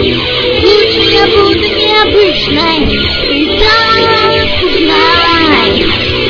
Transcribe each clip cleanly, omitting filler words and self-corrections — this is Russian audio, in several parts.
Лучше я буду необычной, и так знай.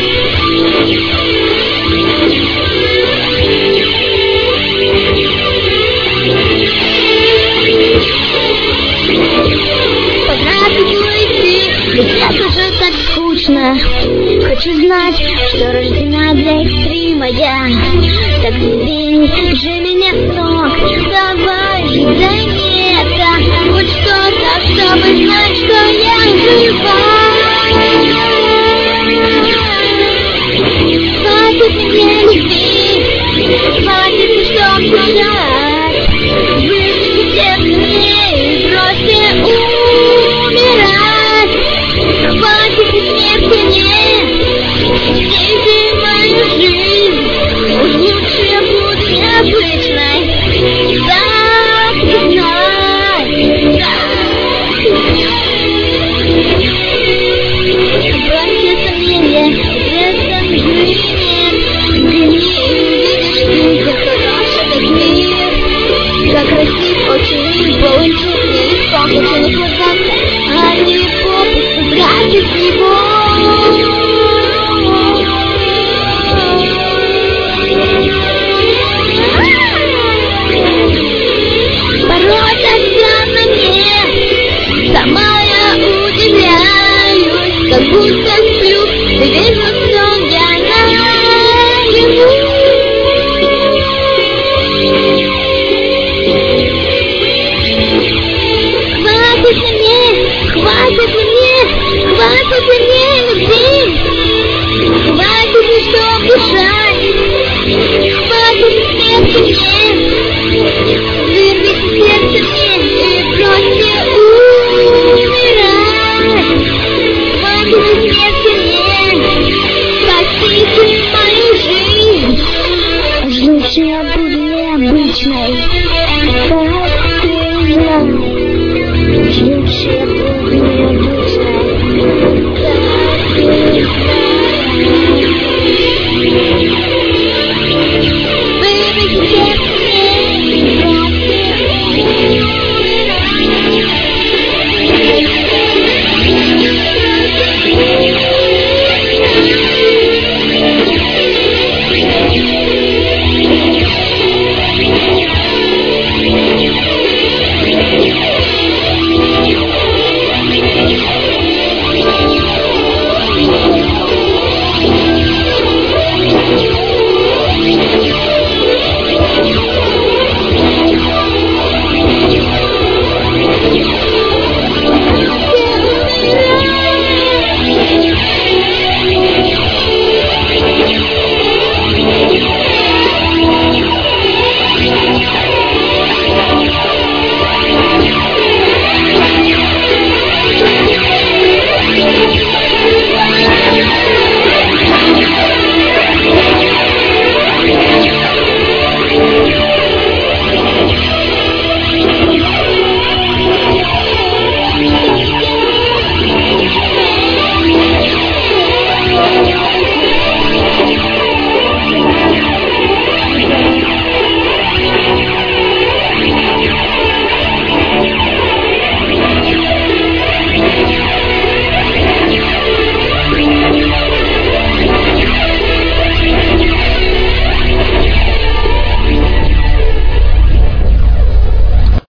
Ведь это же так скучно. Хочу знать, что рождена для экстрима я. Так не бей же меня с ног. Давай же замета хоть что-то, чтобы знать, что я жива. Хватит мне любви, хватит, чтоб бежать. Выведите мне и бросьте умирать. Хватит смерти нет, здесь мою жизнь. Уж лучше я буду необычной, так знай, бросьте сомнения, это жизнь нет. Ты не увидишь, ты как хороший как мир. Как красив, очень полон чувств, нелегко, хочу наслаждаться, а не попусту тратить его. Порой так странно мне, сама я удивляюсь, как будто сплю, и вижу сон я наяву. Хватит мне любви, хватит, чтоб дышать, хватит смерти мне, вырвите сердце мне и бросьте умирать. Хватит смерти мне, спасите мою жизнь. Уж лучше я буду необычной, так ты знаешь. Уж лучше я буду